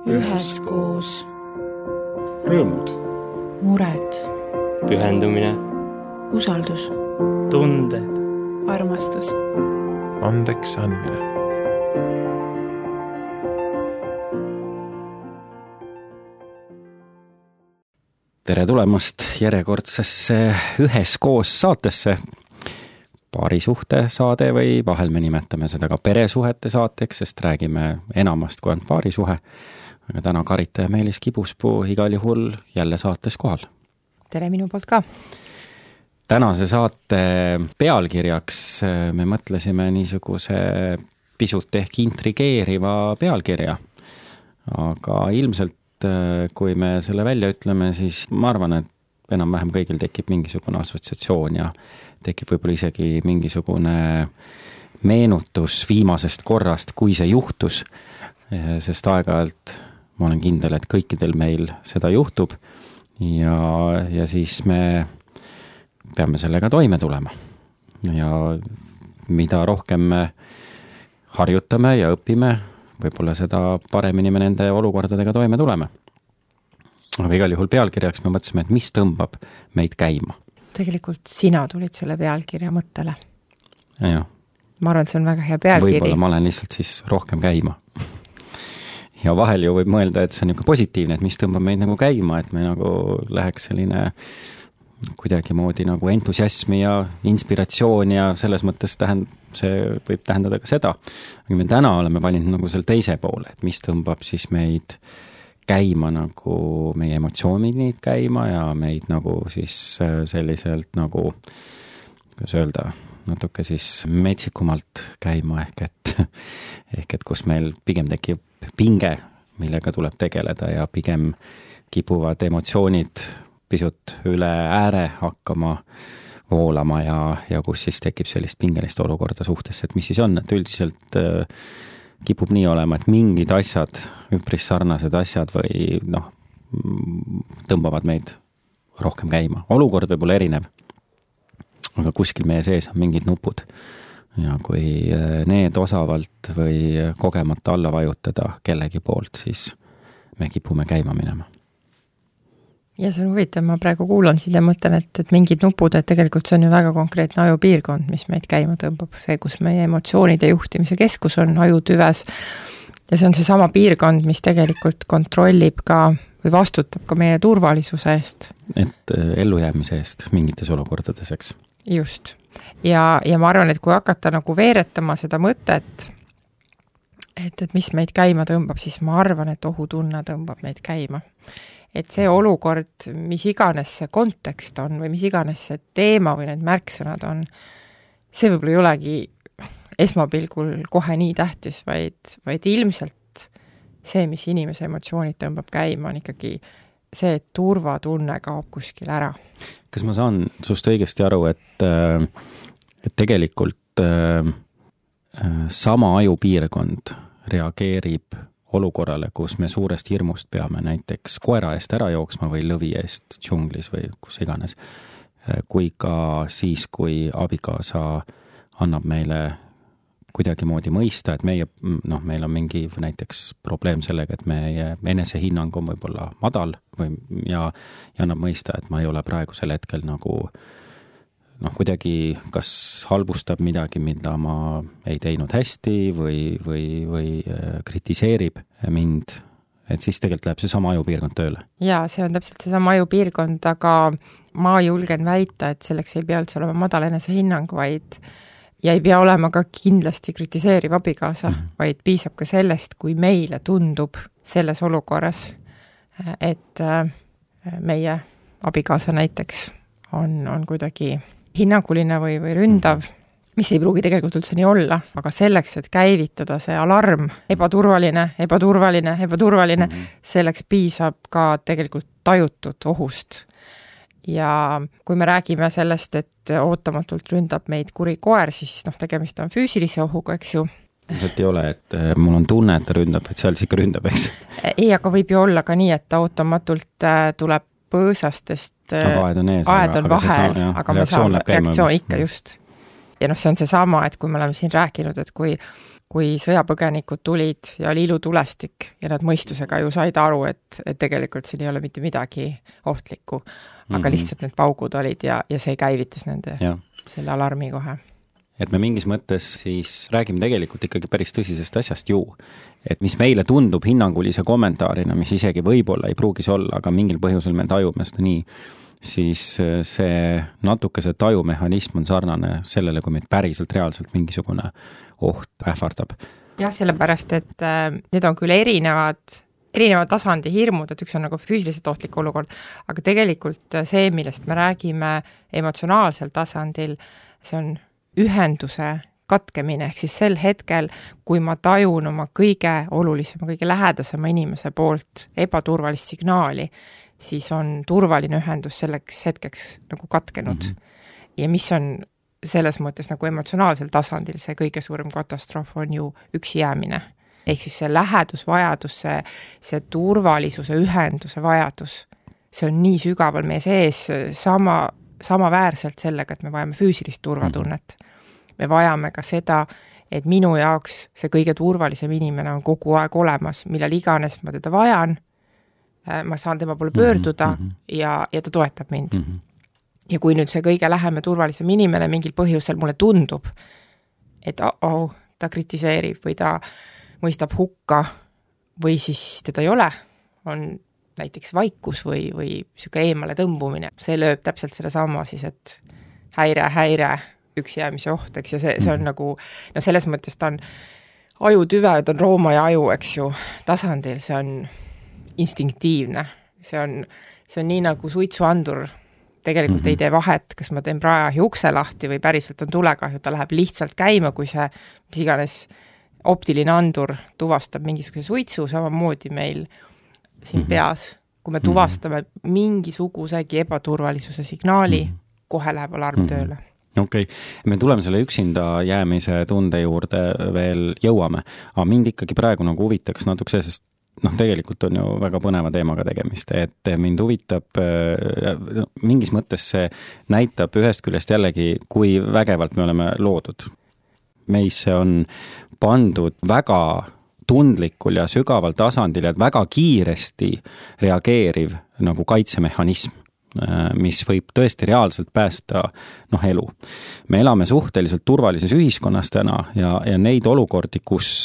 üheskoos. Rõõmud. Mured. Pühendumine. Usaldus. Tunded. Armastus. Andeks andmine. Tere tulemast järjekordsesse üheskoos saatesse. Paarisuhte saade või vahel me nimetame seda ka peresuhete saateks, sest räägime enamast kui on paarisuhe. Aga täna Karita ja Meelis Kibuspuu igal juhul jälle saates kohal. Tere minu poolt ka. Tänase saate pealkirjaks me mõtlesime niisuguse pisut ehk intrigeeriva pealkirja. Aga ilmselt kui me selle välja ütleme, siis ma arvan, et enam-vähem kõigil tekib mingisugune assotsiatsioon ja tekib võib-olla isegi mingisugune meenutus viimasest korrast, kui see juhtus, sest aeg-ajalt ma olen kindel, et kõikidel meil seda juhtub ja siis me peame sellega toime tulema. Ja mida rohkem me harjutame ja õpime, võib-olla seda paremini me nende olukordadega toime tuleme. Aga igal juhul pealkirjaks me mõtlesime, et mis tõmbab meid käima. Tegelikult sina tulid selle pealkirja mõttele. Ja. Ma arvan, et see on väga hea pealkiri. Võib-olla ma olen lihtsalt siis rohkem käima. Ja vahel ju võib mõelda, et see on niisugune positiivne, et mis tõmbab meid nagu käima, et me nagu läheks selline kuidagi moodi nagu entusiasmi ja inspiratsioon ja selles mõttes see võib tähendada ka seda. Aga me täna oleme valinud nagu selle teise poole, et mis tõmbab siis meid käima nagu meie emotsioonid käima ja meid nagu siis selliselt nagu, kuidas öelda, natuke siis metsikumalt käima ehk et kus meil pigem tekib pinge, millega tuleb tegeleda ja pigem kipuvad emotsioonid pisut üle ääre hakkama voolama ja kus siis tekib sellist pingelist olukorda suhtesse, et mis siis on, et üldiselt kipub nii olema, et mingid asjad, üpris sarnased asjad või tõmbavad meid rohkem käima. Olukord võib olla erinev, aga kuskil meie sees on mingid nupud ja kui need osavalt või kogemata alla vajutada kellegi poolt, siis me kipume käima minema. Ja see on huvitav, ma praegu kuulan siin ja mõtlen, et mingid nupud, et tegelikult see on ju väga konkreetne ajupiirkond, mis meid käima tõmbab. See, kus meie emotsioonide juhtimise keskus on ajutüves ja see on see sama piirkond, mis tegelikult kontrollib ka või vastutab ka meie turvalisuse eest. Et ellujäämise eest mingites olukordades, eks? Just. Ja ma arvan, et kui hakata nagu veeretama seda mõtet, et mis meid käima tõmbab, siis ma arvan, et ohutunne tõmbab meid käima. Et see olukord, mis iganes see kontekst on või mis iganes see teema või need märksõnad on, see võib-olla ei olegi esmapilgul kohe nii tähtis, vaid ilmselt see, mis inimese emotsioonid tõmbab käima, on ikkagi see, et turvatunne kaob kuskil ära. Kas ma saan sust õigesti aru, et tegelikult sama ajupiirkond reageerib olukorrale, kus me suurest hirmust peame näiteks koera eest ära jooksma või lõvi eest džunglis või kus iganes, kui ka siis, kui abikaasa annab meile kuidagi moodi mõista, et meil on mingi näiteks probleem sellega, et meie enesehinnang on võib-olla madal ja annab mõista, et ma ei ole praegusel hetkel nagu kuidagi kas halvustab midagi, mida ma ei teinud hästi või kritiseerib mind, et siis tegelikult läheb see sama ajupiirkond tööle. Jaa, see on täpselt see sama ajupiirkond, aga ma julgen väita, et selleks ei pea üldse olema madal enesehinnang, ja ei pea olema ka kindlasti kritiseeriv abikaasa, vaid piisab ka sellest, kui meile tundub selles olukorras, et meie abikaasa näiteks on kuidagi hinnanguline või ründav, mis ei pruugi tegelikult üldse nii olla, aga selleks, et käivitada see alarm, ebaturvaline, selleks piisab ka tegelikult tajutud ohust. Ja kui me räägime sellest, et ootamatult ründab meid kuri koer, siis tegemist on füüsilise ohuga, eks ju. Ilmselt ei ole, et mul on tunne, et ta ründab, et seal ikka ründab, eks? Ei, aga võib ju olla ka nii, et ta ootamatult tuleb põõsastest, aed on vahel, aga me saame reaktsioon ikka just. Ja see on see sama, et kui me oleme siin rääkinud, et kui kui sõjapõgenikud tulid ja oli ilutulestik ja nad mõistusega ju said aru, et tegelikult siin ei ole mitte midagi ohtlikku, aga lihtsalt need paugud olid ja see käivitas nende selle alarmi kohe. Et me mingis mõttes siis räägime tegelikult ikkagi päris tõsisest asjast ju, et mis meile tundub hinnangulise kommentaarina, mis isegi võib-olla ei pruugis olla, aga mingil põhjusel me tajume seda nii, siis see natuke see tajumehhanism on sarnane sellele, kui meid päriselt reaalselt mingisugune oht ähvardab. Jah, sellepärast, et need on küll erineva tasandi hirmud, et üks on nagu füüsiliselt ohtlik olukord, aga tegelikult see, millest me räägime emotsionaalsel tasandil, see on ühenduse katkemine, ehk siis sel hetkel, kui ma tajun oma kõige olulisema, kõige lähedasema inimese poolt ebaturvalist signaali, siis on turvaline ühendus selleks hetkeks nagu katkenud. Ja mis on selles mõttes nagu emotsionaalsel tasandil see kõige suurem katastroof on ju üksi jäämine. Ehk siis see lähedusvajadus, see turvalisuse ühenduse vajadus, see on nii sügaval meie sees samaväärselt sellega, et me vajame füüsilist turvatunnet. Me vajame ka seda, et minu jaoks see kõige turvalisem inimene on kogu aeg olemas, millal iganes ma teda vajan, ma saan tema poole pöörduda ja ta toetab mind. Ja kui nüüd see kõige läheme turvalisem inimene mingil põhjusel mulle tundub, et ta kritiseerib või ta mõistab hukka või siis teda ei ole, on näiteks vaikus või siuke eemale tõmbumine. See lööb täpselt selle sama siis, et häire, üksi jäämise oht, eks, ja see on nagu, no selles mõttes ta on ajutüve, ta on Rooma ja aju, eks ju, tasandil, see on instinktiivne. See on nii nagu suitsuandur, tegelikult ei tee vahet, kas ma teen praeahi ukse lahti või päriselt on tulekahju, ta läheb lihtsalt käima, kui see, mis iganes optiline andur tuvastab mingisuguse suitsu, samamoodi meil siin peas, kui me tuvastame mingisugusegi ebaturvalisuse signaali, kohe läheb alarm tööle. Okei. Me tuleme selle üksinda jäämise tunde juurde veel jõuame, aga mind ikkagi praegu nagu huvitaks natuke sest tegelikult on ju väga põneva teemaga tegemist, et mind huvitab, mingis mõttes see näitab ühest küljest jällegi, kui vägevalt me oleme loodud. Meisse on pandud väga tundlikul ja sügaval tasandil ja väga kiiresti reageeriv nagu kaitsemehhanism, mis võib tõesti reaalselt päästa elu. Me elame suhteliselt turvalises ühiskonnas täna ja neid olukordi,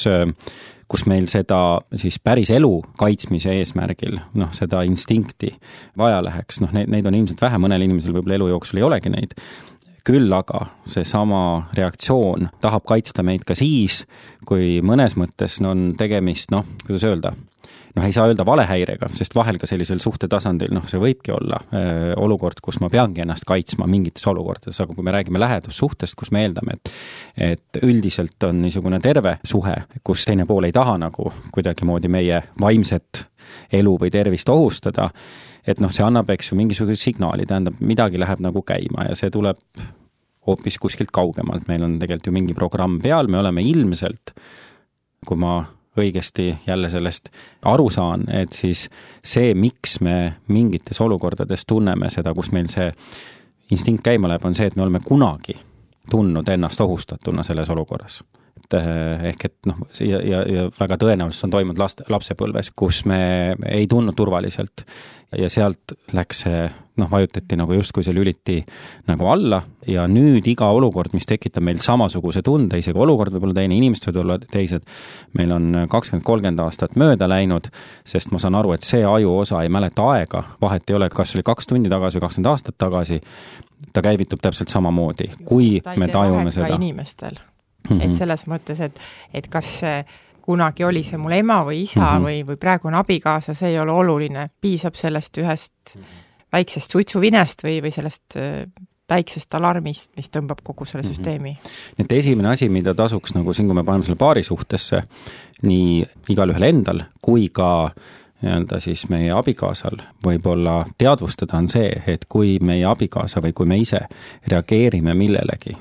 kus meil seda siis päris elu kaitsmise eesmärgil, seda instinkti vaja läheks, neid on ilmselt vähe, mõnel inimesel võib-olla elu jooksul ei olegi neid. Küll aga see sama reaktsioon tahab kaitsta meid ka siis, kui mõnes mõttes on tegemist, kuidas öelda, ei saa öelda valehäirega, sest vahel ka sellisel suhtetasandil, see võibki olla olukord, kus ma peangi ennast kaitsma mingites olukordades, aga kui me räägime lähedussuhtest, kus me eeldame, et üldiselt on niisugune terve suhe, kus teine pool ei taha nagu kuidagi moodi meie vaimset elu või tervist ohustada, et see annab, eks ju, mingisuguse signaali, tähendab, midagi läheb nagu käima ja see tuleb hoopis kuskilt kaugemalt. Meil on tegelikult ju mingi programm peal, me oleme ilmselt, kui ma õigesti jälle sellest aru saan, et siis see, miks me mingites olukordades tunneme seda, kus meil see instinkt käima läheb, on see, et me oleme kunagi tundnud ennast ohustatuna selles olukorras. Ehk et ja väga tõenäoliselt on toimunud lapsepõlves, kus me ei tundnud turvaliselt ja sealt läks see, vajutati nagu justkui see lüliti nagu alla ja nüüd iga olukord, mis tekitab meil samasuguse tunde, isegi olukord võib olla teine, inimesed võib olla teised, meil on 20-30 aastat mööda läinud, sest ma saan aru, et see aju osa ei mäleta aega, vahet ei ole, kas oli 2 tundi tagasi või 20 aastat tagasi, ta käivitub täpselt samamoodi, kui me tajume seda. Inimestel. Et selles mõttes, et kas kunagi oli see mul ema või isa või praegu on abikaasa, see ei ole oluline. Piisab sellest ühest väiksest suitsuvinest või sellest väiksest alarmist, mis tõmbab kogu selle süsteemi. Et esimene asi, mida tasuks nagu siin, kui me paneme selle paari suhtesse, nii igal ühel endal kui ka siis meie abikaasal võib-olla teadvustada on see, et kui meie abikaasa või kui me ise reageerime millelegi,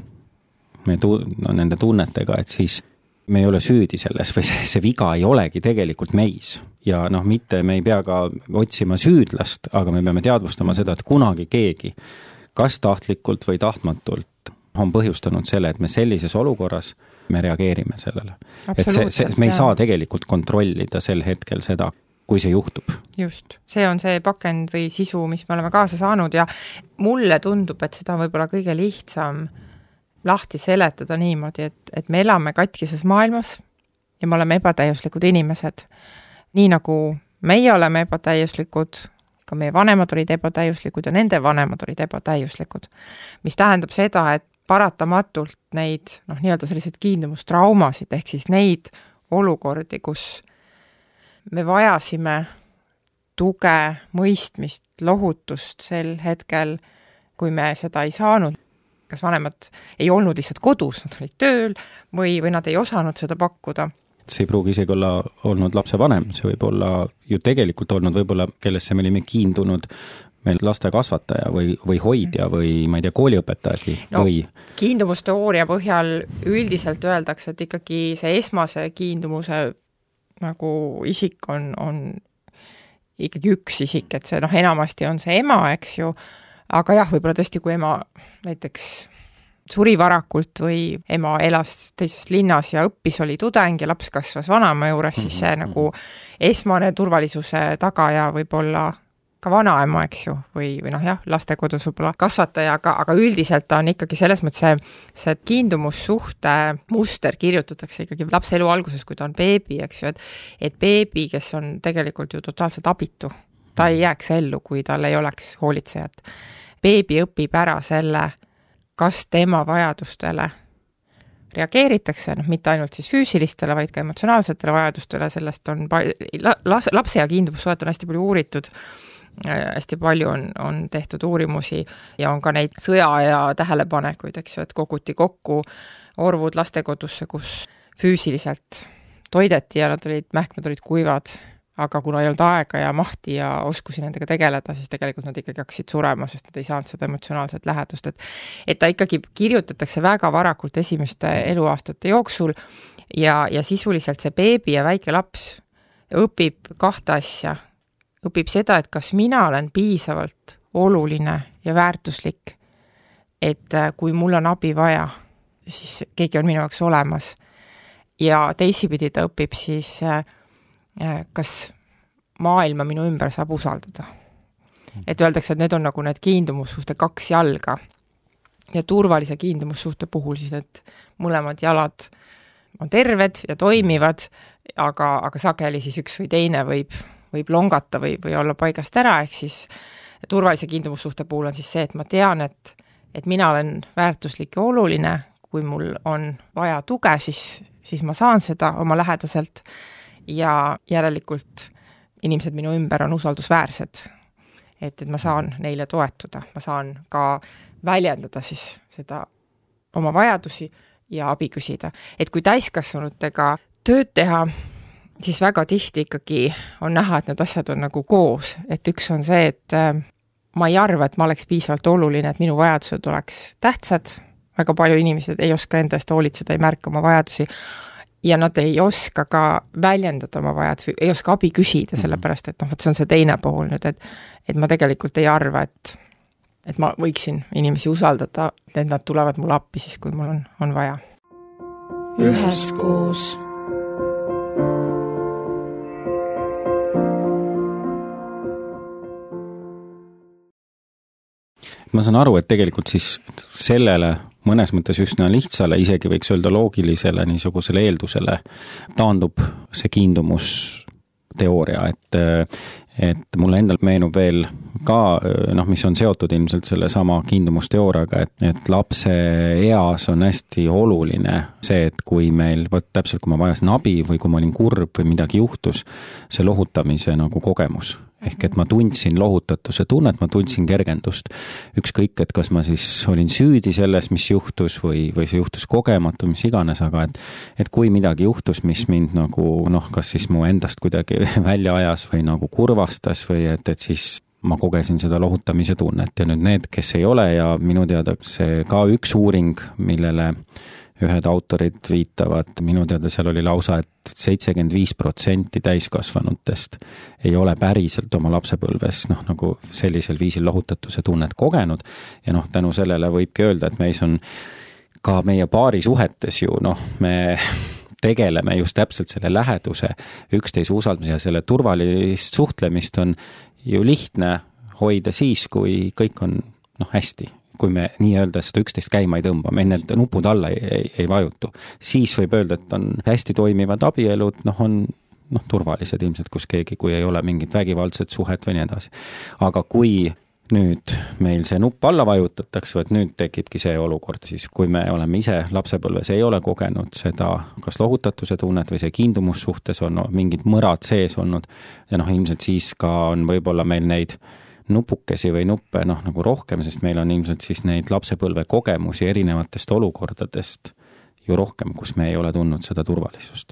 nende tunnetega, et siis me ei ole süüdi selles või see viga ei olegi tegelikult meis. Ja mitte me ei pea ka otsima süüdlast, aga me peame teadvustama seda, et kunagi keegi, kas tahtlikult või tahtmatult, on põhjustanud selle, et me sellises olukorras me reageerime sellele. Et me ei saa tegelikult kontrollida sel hetkel seda, kui see juhtub. Just, see on see pakend või sisu, mis me oleme kaasa saanud ja mulle tundub, et seda on võib-olla kõige lihtsam lahti seletada niimoodi, et me elame katkises maailmas ja me oleme ebatäiuslikud inimesed. Nii nagu meie oleme ebatäiuslikud, ka meie vanemad olid ebatäiuslikud ja nende vanemad olid ebatäiuslikud, mis tähendab seda, et paratamatult neid nii-öelda sellised kiindumustraumasid, ehk siis neid olukordi, kus me vajasime tuge, mõistmist, lohutust sel hetkel, kui me seda ei saanud. Kas vanemad ei olnud lihtsalt kodus, nad olid tööl või nad ei osanud seda pakkuda. See ei pruugi isegi olla olnud lapse vanem, see võib olla ju tegelikult olnud võib-olla, kellesse me olime kiindunud meil laste kasvataja või hoidja või ma ei tea, kooliõpetajagi või... Kiindumusteooria põhjal üldiselt öeldakse, et ikkagi see esmase kiindumuse nagu isik on ikkagi üks isik, et see enamasti on see ema, eks ju, aga jah, võib-olla tõesti, kui ema näiteks suri varakult või ema elas teises linnas ja õppis, oli tudeng ja laps kasvas vanaema juures, siis see nagu esmane turvalisuse tagaja võib olla ka vanaema, eks ju, või lastekodus võib-olla kasvataja, aga üldiselt on ikkagi selles mõttes see kiindumussuhte muster kirjutatakse ikkagi lapse elu alguses, kui ta on beebi, eks ju, et beebi, kes on tegelikult ju totaalselt abitu, ta ei jääks ellu, kui tal ei oleks hoolitsejat. Beebi õpib ära selle, kas tema vajadustele reageeritakse, mitte ainult siis füüsilistele, vaid ka emotsionaalsetele vajadustele, sellest on lapse ja kiindumussuhet on hästi palju uuritud, hästi palju on tehtud uurimusi ja on ka neid sõja ja tähelepanekuid, eks ju, et koguti kokku orvud lastekodusse, kus füüsiliselt toideti ja mähkmed olid kuivad, aga kuna ei olnud aega ja mahti ja oskusi nendega tegeleda, siis tegelikult nad ikkagi hakkasid surema, sest nad ei saanud seda emotsionaalset lähedust. Et ta ikkagi kirjutatakse väga varakult esimeste eluaastate jooksul ja sisuliselt see beebi ja väike laps õpib kahte asja. Õpib seda, et kas mina olen piisavalt oluline ja väärtuslik, et kui mul on abi vaja, siis keegi on minu jaoks olemas. Ja teisipidi ta õpib siis, kas maailma minu ümber saab usaldada. Et öeldakse, et need on nagu need kiindumussuhte kaks jalga. Ja turvalise kiindumussuhte puhul siis need mõlemad jalad on terved ja toimivad, aga sageli siis üks või teine võib longata või olla paigast ära, ehk siis turvalise kiindumussuhte puhul on siis see, et ma tean, et mina olen väärtuslik ja oluline, kui mul on vaja tuge, siis ma saan seda oma lähedaselt ja järelikult inimesed minu ümber on usaldusväärsed, et ma saan neile toetuda, ma saan ka väljendada siis seda oma vajadusi ja abi küsida. Et kui täiskasvanutega tööd teha, siis väga tihti ikkagi on näha, et need asjad on nagu koos, et üks on see, et ma ei arva, et ma oleks piisavalt oluline, et minu vajadused oleks tähtsad, väga palju inimesed ei oska enda eest hoolitseda, ei märka oma vajadusi ja nad ei oska ka väljendada oma vajadusi, ei oska abi küsida, sellepärast, et see on see teine pool nüüd, et ma tegelikult ei arva, et ma võiksin inimesi usaldada, et nad tulevad mulle appi siis, kui mul on vaja. Üheskoos. Ma saan aru, et tegelikult siis sellele mõnes mõttes üsna lihtsale, isegi võiks öelda loogilisele niisugusele eeldusele taandub see kiindumusteooria, et mulle endal meenub veel ka, mis on seotud ilmselt selle sama kiindumusteooriaga, et lapse eas on hästi oluline see, et kui meil, täpselt kui ma vajasin abi või kui ma olin kurb või midagi juhtus, see lohutamise nagu kogemus. Ehk et ma tundsin lohutatuse tunnet, ma tundsin kergendust. Ükskõik, et kas ma siis olin süüdi selles, mis juhtus või see juhtus kogematu, mis iganes, aga et kui midagi juhtus, mis mind nagu, kas siis mu endast kuidagi välja ajas või nagu kurvastas või et siis ma kogesin seda lohutamise tunnet ja nüüd need, kes ei ole ja minu teada see ka üks uuring, millele ühed autorid viitavad, minu teada seal oli lausa, et 75% täiskasvanutest ei ole päriselt oma lapsepõlves nagu sellisel viisil lohutatuse tunnet kogenud ja tänu sellele võibki öelda, et meis on ka meie paarisuhetes ju, me tegeleme just täpselt selle läheduse, üksteise usaldamise ja selle turvalist suhtlemist on ju lihtne hoida siis, kui kõik on hästi. Kui me nii-öelda seda üksteist käima ei tõmba, me need nupud alla ei vajutu. Siis võib öelda, et on hästi toimivad abielud, on turvalised ilmselt, kus keegi, kui ei ole mingit vägivaldset suhet või nii edasi. Aga kui nüüd meil see nupp alla vajutatakse, et nüüd tekibki see olukord, siis kui me oleme ise lapsepõlves ei ole kogenud seda, kas lohutatuse tunnet või see kiindumussuhtes on mingid mõrad sees olnud ja ilmselt siis ka on võib-olla meil neid nupukesi või nuppe nagu rohkem, sest meil on ilmselt siis neid lapsepõlve kogemusi erinevatest olukordadest ju rohkem, kus me ei ole tundnud seda turvalisust.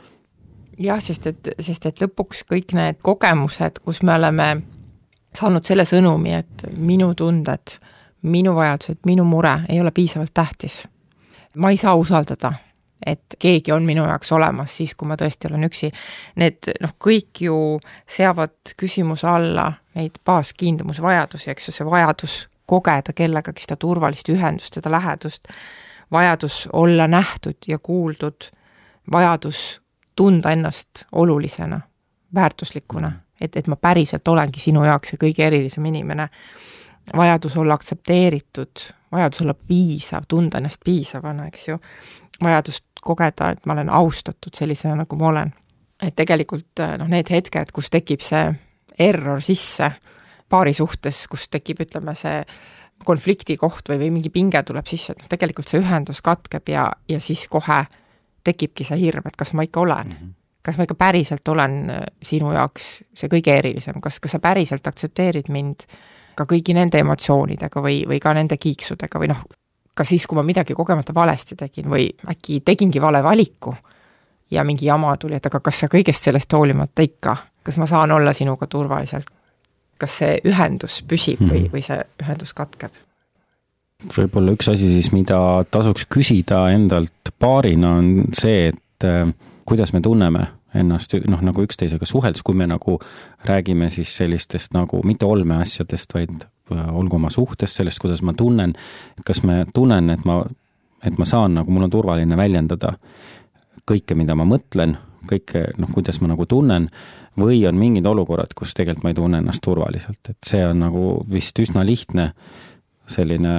Jah, sest et lõpuks kõik need kogemused, kus me oleme saanud selle sõnumi, et minu tunded, minu vajadused, minu mure ei ole piisavalt tähtis. Ma ei saa usaldada, et keegi on minu jaoks olemas siis, kui ma tõesti olen üksi. Need kõik ju seavad küsimuse alla neid baaskiindumusvajadusi, eks ju, see vajadus kogeda kellegagi seda turvalist ühendust, seda lähedust, vajadus olla nähtud ja kuuldud, vajadus tunda ennast olulisena, väärtuslikuna, et ma päriselt olengi sinu jaoks ja kõige erilisem inimene, vajadus olla aktsepteeritud, vajadus olla piisav, tunda ennast piisavana, eks ju, vajadust kogeda, et ma olen austatud sellisena, nagu ma olen. Et tegelikult need hetked, kus tekib see error sisse paari suhtes, kus tekib, ütleme, see konflikti koht või mingi pinge tuleb sisse, et tegelikult see ühendus katkeb ja siis kohe tekibki see hirm, et kas ma ikka olen. Kas ma ikka päriselt olen sinu jaoks see kõige erilisem, kas sa päriselt aktsepteerid mind ka kõigi nende emotsioonidega või ka nende kiiksudega või ka siis, kui ma midagi kogemata valesti tegin või äkki tegingi vale valiku ja mingi jama tuli, et aga kas sa kõigest sellest hoolimata ikka, kas ma saan olla sinuga turvaliselt, kas see ühendus püsib või see ühendus katkeb? Võib-olla üks asi siis, mida tasuks küsida endalt paarina on see, et kuidas me tunneme ennast nagu üksteisega suheldes, kui me nagu räägime siis sellistest nagu mitte olmeasjadest, vaid olgu oma suhtes sellest, kuidas ma tunnen, kas me tunnen, et ma saan nagu, mul on turvaline väljendada kõike, mida ma mõtlen, kõike, kuidas ma nagu tunnen, või on mingid olukorrad, kus tegelikult ma ei tunne ennast turvaliselt, et see on nagu vist üsna lihtne selline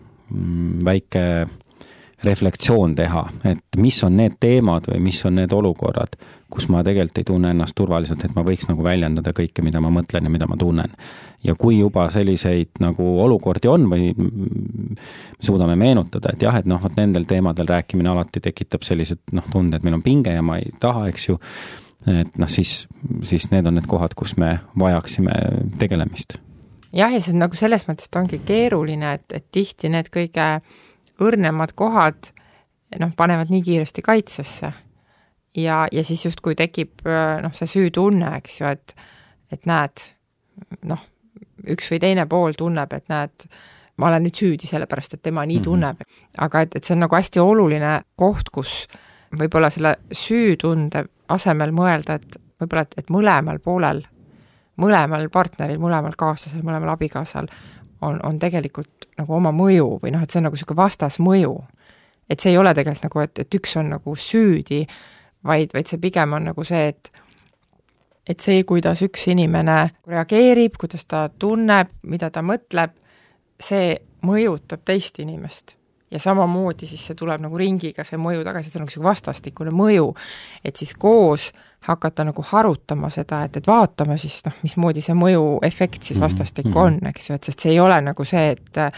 väike reflektsioon teha, et mis on need teemad või mis on need olukorrad, kus ma tegelikult ei tunne ennast turvaliselt, et ma võiks nagu väljendada kõike, mida ma mõtlen ja mida ma tunnen. Ja kui juba selliseid nagu olukordi on või suudame meenutada, et jah, et nendel teemadel rääkimine alati tekitab sellised tunde, et meil on pinge ja ma ei taha, eks ju, et siis need on need kohad, kus me vajaksime tegelemist. Jah, ja see on nagu selles mõttes, et ongi keeruline, et tihti need kõige õrnemad kohad panevad nii kiiresti kaitsesse ja siis just kui tekib see süütunne, eks ju, et näed, üks või teine pool tunneb, et näed, ma olen nüüd süüdi sellepärast, et tema nii tunneb. Aga et see on nagu hästi oluline koht, kus võib-olla selle süütunde asemel mõelda, et võib-olla, et mõlemal poolel, mõlemal partneril, mõlemal kaaslasel, mõlemal abikaasal on tegelikult nagu oma mõju või et see on nagu selline vastasmõju. Et see ei ole tegelikult nagu, et üks on nagu süüdi, vaid see pigem on nagu see, et see, kuidas üks inimene reageerib, kuidas ta tunneb, mida ta mõtleb, see mõjutab teist inimest. Ja samamoodi siis see tuleb nagu ringiga see mõju tagasi, see on nagu vastastikune mõju, et siis koos hakata nagu harutama seda, et vaatame siis, mismoodi see mõju efekt siis vastastikku on, eks ju, et sest see ei ole nagu see,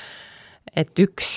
et üks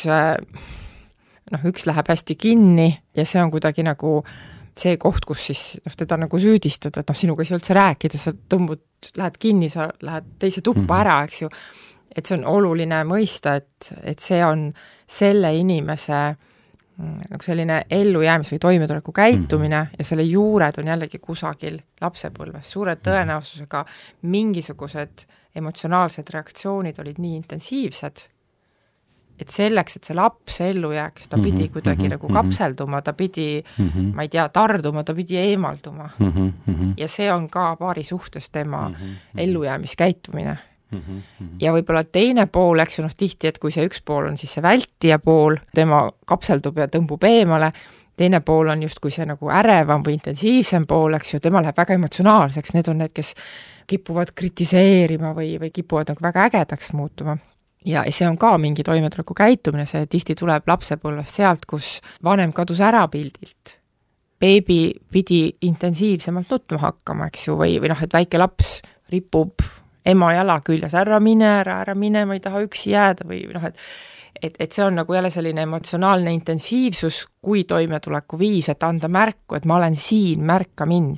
läheb hästi kinni ja see on kuidagi nagu see koht, kus siis teda nagu süüdistada, et sinuga ei saa üldse rääkida, sa lähed kinni, sa lähed teise tuppa ära, eks ju, et see on oluline mõista, et see on selle inimese nagu selline ellujäämis- või toimetuleku käitumine ja selle juured on jällegi kusagil lapsepõlves. Suure tõenäosusega mingisugused emotsionaalsed reaktsioonid olid nii intensiivsed, et selleks, et see laps ellu jääks, ta pidi kuidagi nagu kapselduma, ta pidi, ma ei tea, tarduma, ta pidi eemalduma. Ja see on ka paari suhtes tema ellujäämiskäitumine. Ja võib-olla teine pool, eks ju, tihti, et kui see üks pool on siis see vältija pool, tema kapseldub ja tõmbub eemale, teine pool on just kui see nagu ärevam või intensiivsem pool, eks ju, tema läheb väga emotsionaalseks, need on need, kes kipuvad kritiseerima või kipuvad nagu väga ägedaks muutuma. Ja see on ka mingi toimetuleku käitumine, see tihti tuleb lapsepõlvest sealt, kus vanem kadus ära pildilt. Beebi pidi intensiivsemalt nutma hakkama, eks ju, või et väike laps ripub ema jala küljes, ära mine, ma ei taha üksi jääda või et see on nagu jälle selline emotsionaalne intensiivsus, kui toimetuleku viis, et anda märku, et ma olen siin, märka mind.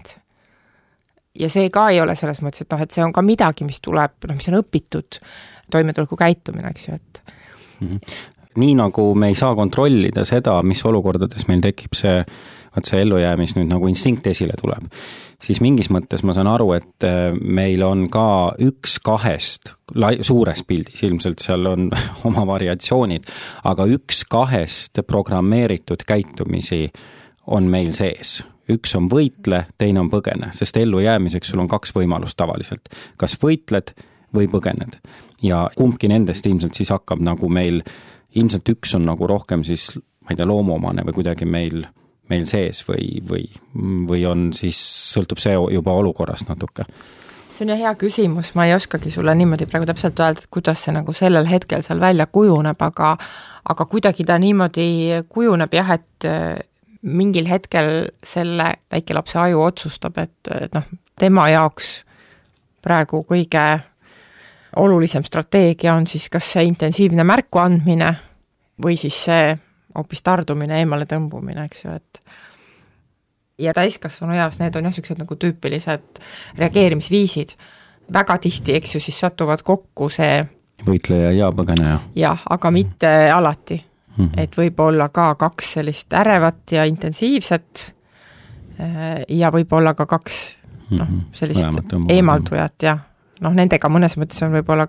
Ja see ka ei ole selles mõttes, et see on ka midagi, mis tuleb, mis on õpitud toimetuleku käitumine, eks ju, et nii nagu me ei saa kontrollida seda, mis olukordades meil tekib see ellujäämis nüüd nagu instinkt esile tuleb, siis mingis mõttes ma saan aru, et meil on ka 1-2 suures pildis, ilmselt seal on oma variatsioonid, aga 1-2 programmeeritud käitumisi on meil sees. Üks on võitle, teine on põgene, sest ellujäämiseks sul on 2 võimalust tavaliselt. Kas võitled või põgened. Ja kumbki nendest ilmselt siis hakkab nagu meil, ilmselt üks on nagu rohkem siis, ma ei tea, loomuomane või kuidagi meil sees või on siis, sõltub see juba olukorrast natuke? See on hea küsimus, ma ei oskagi sulle niimoodi praegu täpselt öelda, et kuidas see nagu sellel hetkel seal välja kujuneb, aga kuidagi ta niimoodi kujuneb jah, et mingil hetkel selle väikelapse aju otsustab, et tema jaoks praegu kõige olulisem strateegia on siis kas see intensiivne märku andmine või siis see hoopis tardumine, eemale tõmbumine, eks ju, et ja täiskasvanu eas need on jah sellised nagu tüüpilised reageerimisviisid. Väga tihti, eks ju, siis satuvad kokku see võitleja ja põgeneja. Jah, aga mitte alati. Et võib olla ka 2 sellist ärevat ja intensiivset ja võib olla ka 2 sellist eemaldujat ja nendega mõnes mõttes on võib-olla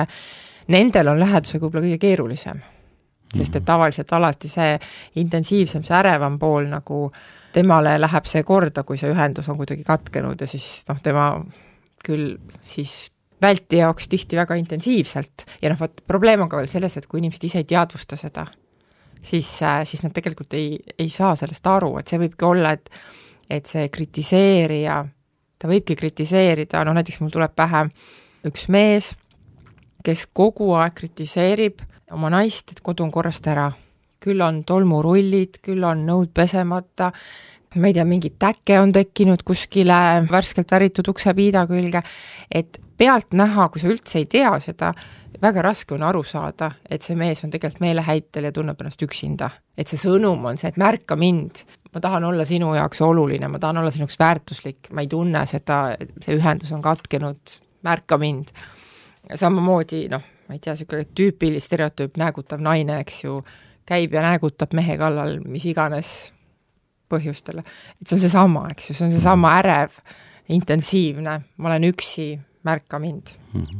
nendel on lähedusega võib-olla kõige keerulisem. Sest et tavaliselt alati see intensiivsem, see ärevam pool nagu temale läheb see korda, kui see ühendus on kuidagi katkenud ja siis tema küll siis välti jaoks tihti väga intensiivselt ja probleem on ka veel selles, et kui inimesed ise ei teadvusta seda, siis nad tegelikult ei saa sellest aru, et see võibki olla, et see kritiseerija, ta võibki kritiseerida, näiteks mul tuleb pähe üks mees, kes kogu aeg kritiseerib oma naist, et kodu on korrast ära. Küll on tolmurullid, küll on nõud pesemata, ma ei tea, mingi täke on tekkinud kuskile värskelt väritud uksepiida külge, et pealt näha, kui sa üldse ei tea seda, väga raske on aru saada, et see mees on tegelikult meelehäitel ja tunneb ennast üksinda. Et see sõnum on see, et märka mind, ma tahan olla sinu jaoks oluline, ma tahan olla sinuks väärtuslik, ma ei tunne seda, see ühendus on katkenud, märka mind. Samamoodi, ma ei tea, selline tüüpiline stereotüüp näägutav naine, eks ju, käib ja näägutab mehe kallal mis iganes põhjustele. Et see on see sama, eks ju, see on see sama ärev, intensiivne, ma olen üksi, märka mind.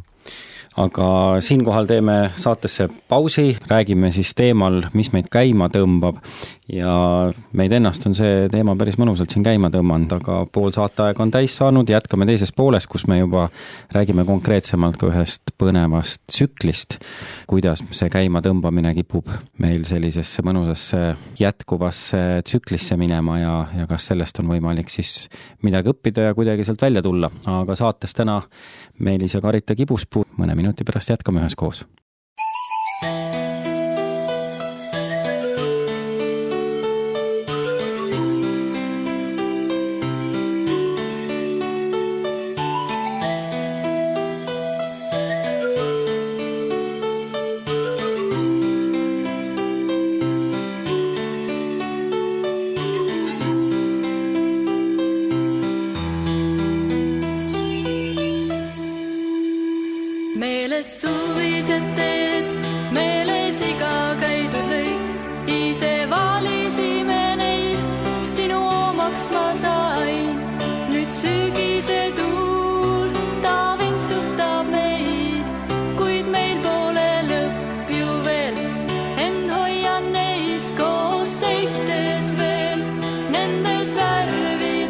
Aga siinkohal teeme saatesse pausi, räägime siis teemal, mis meid käima tõmbab ja meid ennast on see teema päris mõnusalt siin käima tõmmanud, aga pool saateaeg on täis saanud, jätkame teises pooles, kus me juba räägime konkreetsemalt ka ühest põnevast tsüklist, kuidas see käima tõmbamine kipub meil sellisesse mõnusasse jätkuvasse tsüklisse minema ja kas sellest on võimalik siis midagi õppida ja kuidagi sealt välja tulla, aga saates täna Meelis ja Karita Kibuspuu, mõne minuti pärast jätkame üheskoos.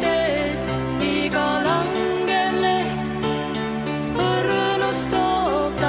Stop.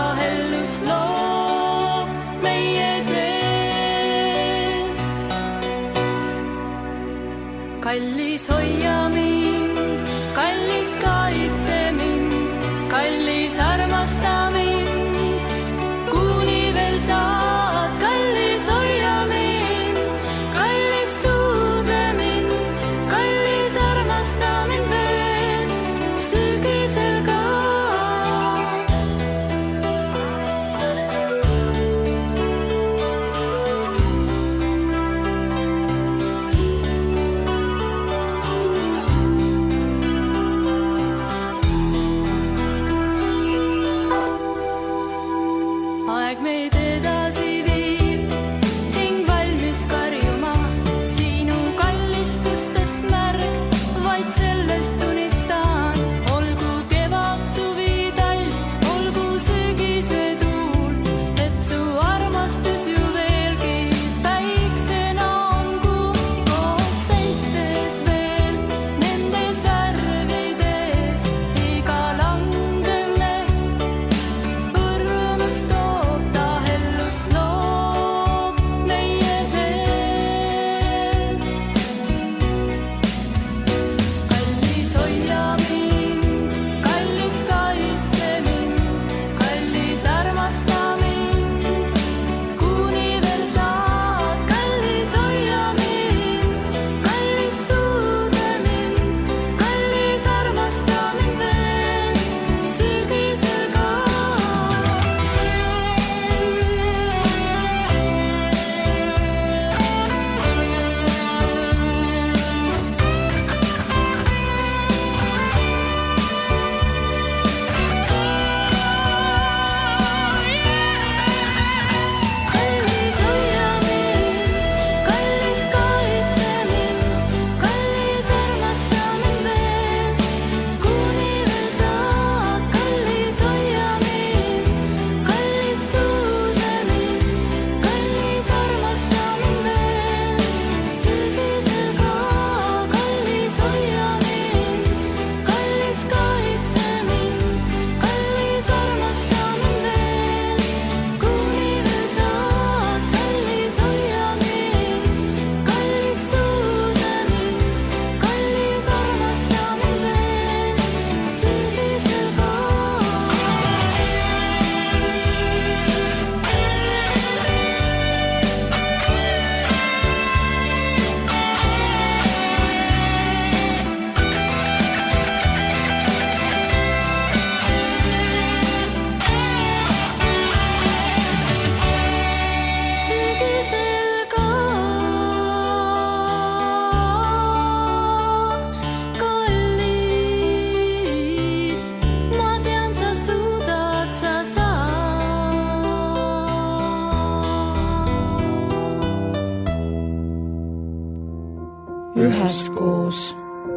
üheskoos.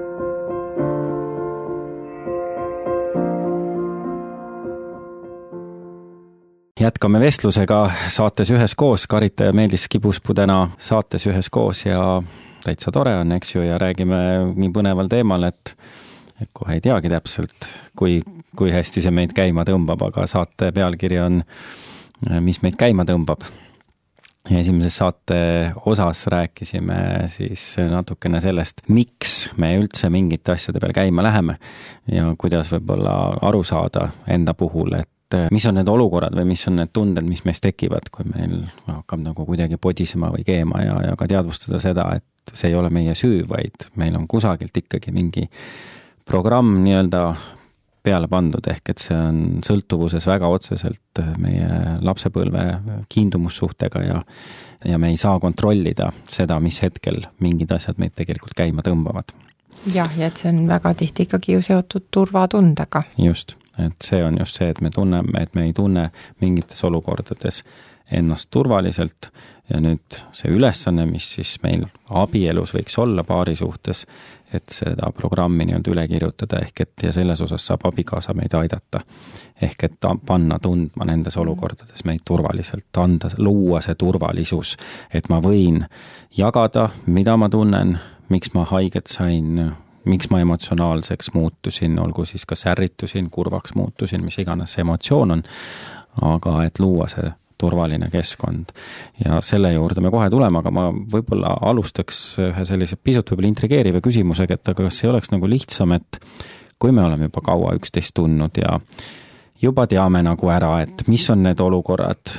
Jätkame vestlusega saates Üheskoos. Karita ja Meelis Kibuspuu täna saates Üheskoos ja täitsa tore on, eks ju, ja räägime nii põneval teemal, et kohe ei teagi täpselt, kui hästi see meid käima tõmbab, aga saate pealkiri on Mis meid käima tõmbab. Ja esimeses saate osas rääkisime siis natukene sellest, miks me üldse mingite asjade peale käima läheme ja kuidas võib-olla aru saada enda puhul, et mis on need olukorrad või mis on need tunded, mis meist tekivad, kui meil hakkab nagu kuidagi podisema või keema ja ka teadvustada seda, et see ei ole meie süü, vaid meil on kusagilt ikkagi mingi programm nii-öelda peale pandud, ehk et see on sõltuvuses väga otseselt meie lapsepõlve kiindumussuhtega ja me ei saa kontrollida seda, mis hetkel mingid asjad meid tegelikult käima tõmbavad. Ja et see on väga tihti ikkagi ju seotud turvatundega. Just, et see on just see, et me tunneme, et me ei tunne mingites olukordades ennast turvaliselt ja nüüd see ülesanne, mis siis meil abielus võiks olla paari suhtes, et seda programmi nii-öelda üle kirjutada, ehk et ja selles osas saab abikaasa meid aidata. Ehk et panna tundma nendes olukordades meid turvaliselt, luua see turvalisus, et ma võin jagada, mida ma tunnen, miks ma haiget sain, miks ma emotsionaalseks muutusin, olgu siis kas ärritusin, kurvaks muutusin, mis iganes see emotsioon on, aga et luua see turvaline keskkond. Ja selle juurde me kohe tuleme, aga ma võib-olla alustaks ühe sellise pisut võib-olla intrigeeriva küsimusega, et aga kas ei oleks nagu lihtsam, et kui me oleme juba kaua üksteist tundnud ja juba teame nagu ära, et mis on need olukorrad,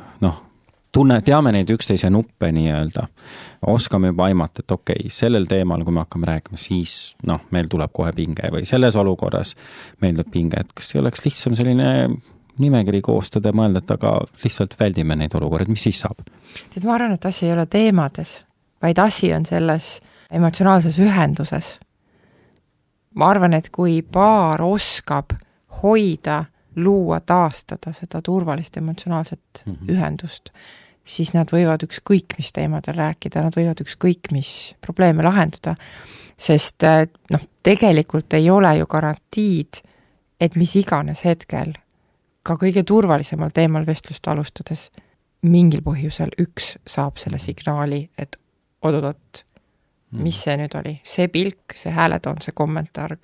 teame neid üksteise nuppe nii-öelda, oskame juba aimata, et okei, sellel teemal, kui me hakkame rääkima, siis meil tuleb kohe pinge või selles olukorras meil tuleb pinge, et kas ei oleks lihtsam selline nimekiri koostada ja mõelda, et aga lihtsalt väldime neid olukorraid, mis siis saab? Ma arvan, et asi ei ole teemades, vaid asi on selles emotsionaalses ühenduses. Ma arvan, et kui paar oskab hoida, luua, taastada seda turvalist emotsionaalset ühendust, siis nad võivad ükskõik mis teemadel rääkida, nad võivad ükskõik mis probleeme lahendada, sest tegelikult ei ole ju garantiid, et mis iganes hetkel ka kõige turvalisemal teemal vestlust alustades mingil põhjusel üks saab selle signaali, et oot, mis see nüüd oli? See pilk, see hääletoon, see kommentaar,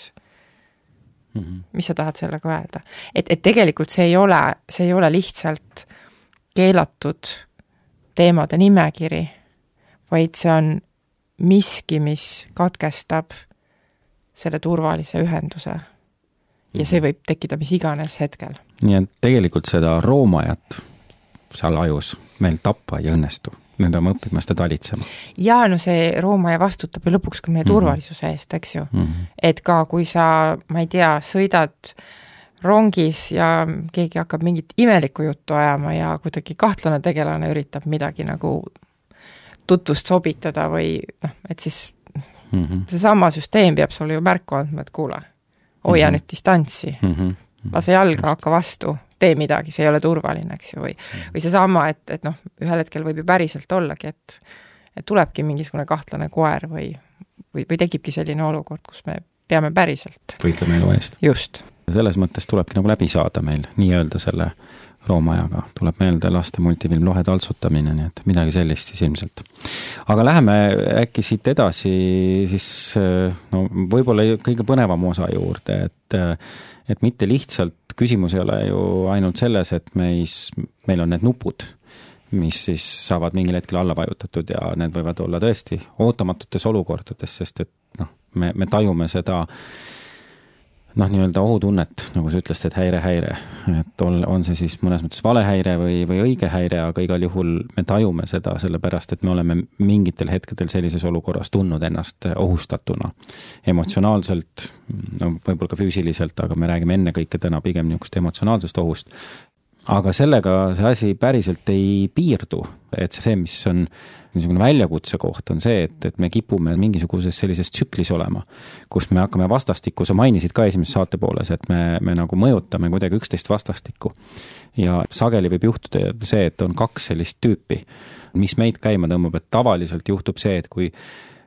mis sa tahad sellega öelda? Et tegelikult see ei ole lihtsalt keelatud teemade nimekiri, vaid see on miski, mis katkestab selle turvalise ühenduse. Ja see võib tekkida mis iganes hetkel. Nii et tegelikult seda roomajat seal ajus meil tappa ei õnnestu. Me peame õppima seda talitsema. Ja see roomaja vastutab ju lõpuks ka meie turvalisuse eest, eks ju. Et ka kui sa, ma ei tea, sõidad rongis ja keegi hakkab mingit imelikku juttu ajama ja kuidagi kahtlane tegelane üritab midagi nagu tutvust sobitada või et siis seesama süsteem peab sulle ju märku andma, et kuule, hoia nüüd distantsi, lase jalga, hakka vastu, tee midagi, see ei ole turvaline, eks ju, või seesama, et ühel hetkel võib ju päriselt ollagi, et tulebki mingisugune kahtlane koer või tekibki selline olukord, kus me peame päriselt. Võitleme elu eest. Just. Selles mõttes tulebki nagu läbi saada meil, nii-öelda selle roomajaga. Tuleb meelde laste multifilm Lohe taltsutamine, nii et midagi sellist siis ilmselt. Aga läheme äkki siit edasi siis võib-olla kõige põnevam osa juurde, et mitte lihtsalt küsimus ei ole ju ainult selles, et meil on need nupud, mis siis saavad mingil hetkel alla vajutatud ja need võivad olla tõesti ootamatutes olukordades, sest et me tajume seda nii-öelda ohutunnet, nagu sa ütlesid, et häire, et on see siis mõnes mõttes valehäire või õige häire, aga igal juhul me tajume seda sellepärast, et me oleme mingitel hetkedel sellises olukorras tundnud ennast ohustatuna. Emotsionaalselt, võib-olla ka füüsiliselt, aga me räägime ennekõike täna pigem niisugust emotsionaalsest ohust. Aga sellega see asi päriselt ei piirdu, et see, mis on niisugune väljakutse koht, on see, et me kipume mingisuguses sellises tsüklis olema, kus me hakkame vastastikku, sa mainisid ka esimeses saate pooles, et me nagu mõjutame kuidagi üksteist vastastikku. Ja sageli võib juhtuda see, et on kaks sellist tüüpi, mis meid käima tõmbab, et tavaliselt juhtub see, et kui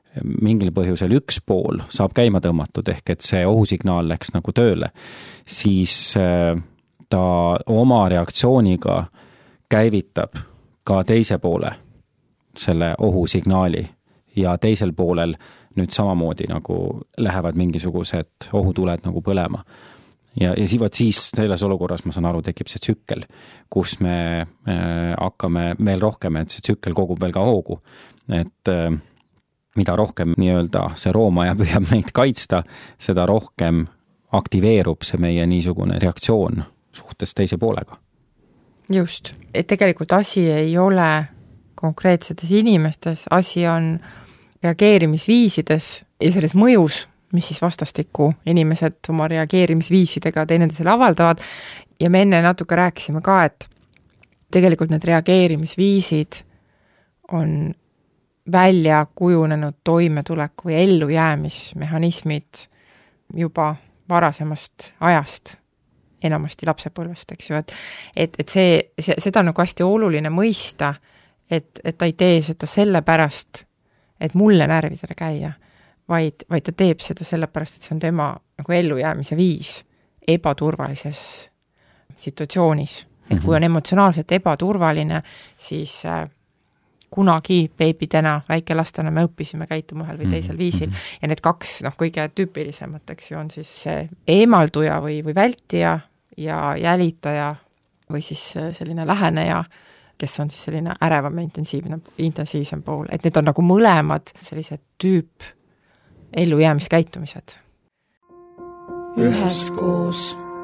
mingil põhjusel üks pool saab käima tõmmatud, ehk et see ohusignaal läks nagu tööle, siis ta oma reaktsiooniga käivitab ka teise poole selle ohusignaali ja teisel poolel nüüd samamoodi nagu lähevad mingisugused ohutuled nagu põlema. Ja siis selles olukorras, ma saan aru, tekib see tsükkel, kus me hakkame veel rohkem, et see tsükkel kogub veel ka hoogu. Et mida rohkem nii-öelda see roomaja püüab meid kaitsta, seda rohkem aktiveerub see meie niisugune reaktsioon suhtes teise poolega. Just, et tegelikult asi ei ole konkreetsetes inimestes, asi on reageerimisviisides ja selles mõjus, mis siis vastastikku inimesed oma reageerimisviisidega teineteisele avaldavad. Ja me enne natuke rääkisime ka, et tegelikult need reageerimisviisid on välja kujunenud toimetuleku ja ellujäämismehhanismid juba varasemast ajast, enamasti lapsepõlvest, eks ju, et seda on nagu hästi oluline mõista, et ta ei tee seda sellepärast, et mulle närvidele käia, vaid ta teeb seda sellepärast, et see on tema nagu ellujäämise viis ebaturvalises situatsioonis. Et kui on emotsionaalselt ebaturvaline, siis kunagi beebidena, väikelastena me õppisime käituma ühel või teisel viisil. Ja need kaks kõige tüüpilisemat, eks ju, on siis eemalduja või vältija ja jälitaja või siis selline läheneja, kes on siis selline ärevam ja intensiivsem pool. Et need on nagu mõlemad sellised tüüp ellujäämiskäitumised. Üheskoos.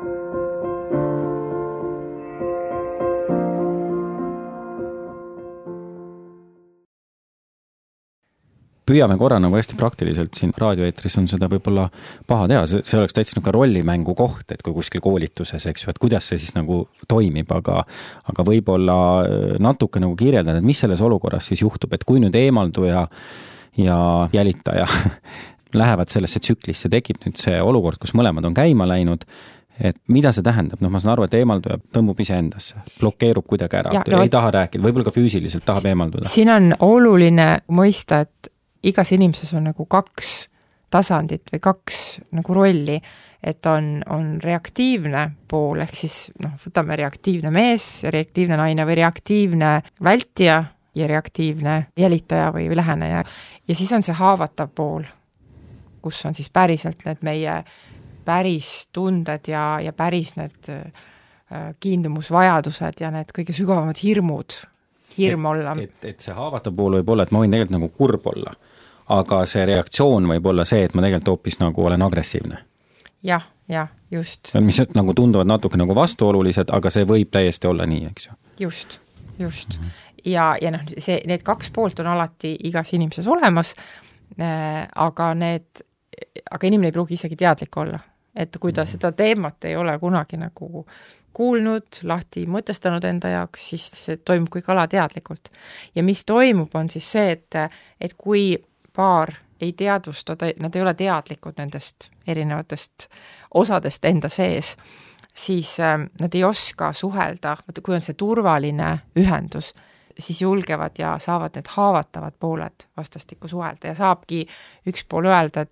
Püüame korra nagu hästi praktiliselt siin raadioeetris on seda võib-olla paha teha, see oleks täitsa nagu rollimängu koht, et kui kuskil koolituses, eks ju, et kuidas see siis nagu toimib, aga võib-olla natuke nagu kirjeldada, et mis selles olukorras siis juhtub, et kui nüüd eemalduja ja jälitaja lähevad sellesse tsüklisse, tekib nüüd see olukord, kus mõlemad on käima läinud, et mida see tähendab? Ma saan aru, et eemalduja tõmbub ise endasse, blokeerub kuidagi ära, ei taha rääkida, võib-olla ka füüsiliselt tahab eemalduda. Siin on oluline mõista, et igas inimeses on nagu kaks tasandit või kaks nagu rolli, et on reaktiivne pool, ehk siis võtame reaktiivne mees, reaktiivne naine või reaktiivne vältija ja reaktiivne jälitaja või läheneja. Ja siis on see haavatav pool, kus on siis päriselt need meie päris tunded ja päris need kiindumusvajadused ja need kõige sügavamad hirm olla. Et see haavatav pool võib olla, et ma võin tegelikult nagu kurb olla, aga see reaktsioon võib olla see, et ma tegelikult hoopis nagu olen agressiivne. Jah, just. Mis nagu tunduvad natuke nagu vastuolulised, aga see võib täiesti olla nii, eks ju. Just. Ja need kaks poolt on alati igas inimeses olemas, aga inimene ei pruugi isegi teadlik olla. Et kui ta seda teemat ei ole kunagi nagu kuulnud, lahti mõtestanud enda jaoks, siis see toimub kõik alateadlikult. Ja mis toimub, on siis see, et kui paar ei teadvusta, nad ei ole teadlikud nendest erinevatest osadest enda sees, siis nad ei oska suhelda, kui on see turvaline ühendus, siis julgevad ja saavad need haavatavad pooled vastastikku suhelda ja saabki üks pool öelda,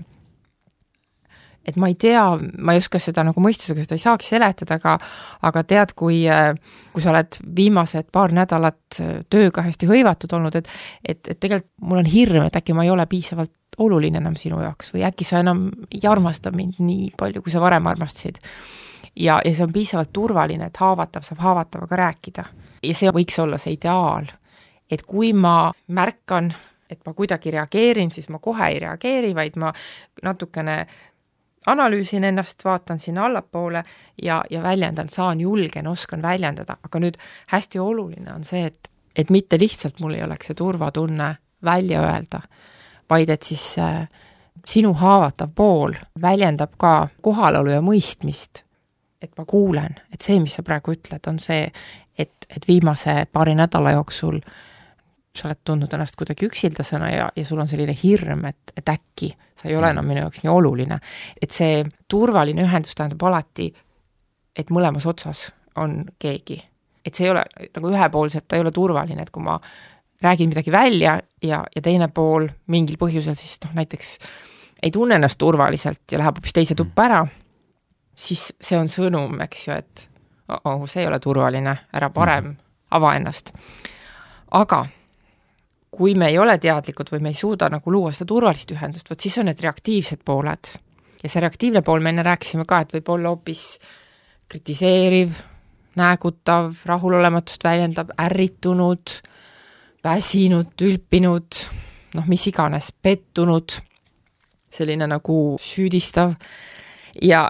et ma ei tea, ma ei oska seda nagu mõistusega, seda ei saagi seletada, aga tead, kui sa oled viimased paar nädalat tööga hästi hõivatud olnud, et tegelikult mul on hirm, et äkki ma ei ole piisavalt oluline enam sinu jaoks või äkki sa enam ei armasta mind nii palju, kui sa varem armastasid. Ja see on piisavalt turvaline, et haavatav saab haavatavaga rääkida. Ja see võiks olla see ideaal, et kui ma märkan, et ma kuidagi reageerin, siis ma kohe ei reageeri, vaid ma natukene analüüsin ennast, vaatan sinna allapoole ja väljendan, saan, julgen, oskan väljendada. Aga nüüd hästi oluline on see, et mitte lihtsalt mul ei oleks see turvatunne välja öelda, vaid et siis sinu haavatav pool väljendab ka kohalolu ja mõistmist, et ma kuulen, et see, mis sa praegu ütled, on see, et viimase paari nädala jooksul sa oled tundnud ennast kuidagi üksildasena ja sul on selline hirm, et äkki sa ei ole enam minu jaoks nii oluline. Et see turvaline ühendus tähendab alati, et mõlemas otsas on keegi. Et see ei ole nagu ühepoolselt, ta ei ole turvaline, et kui ma räägin midagi välja ja teine pool mingil põhjusel siis näiteks ei tunne ennast turvaliselt ja läheb hoopis teise tuppa ära, siis see on sõnum, eks ju, et see ei ole turvaline, ära parem ava ennast. Aga kui me ei ole teadlikud või me ei suuda nagu luua seda turvalist ühendust, võt siis on need reaktiivsed pooled. Ja see reaktiivne pool, me enne rääkisime ka, et võib olla hoopis kritiseeriv, näägutav, rahulolematust väljendab, ärritunud, väsinud, ülpinud, mis iganes, pettunud, selline nagu süüdistav. Ja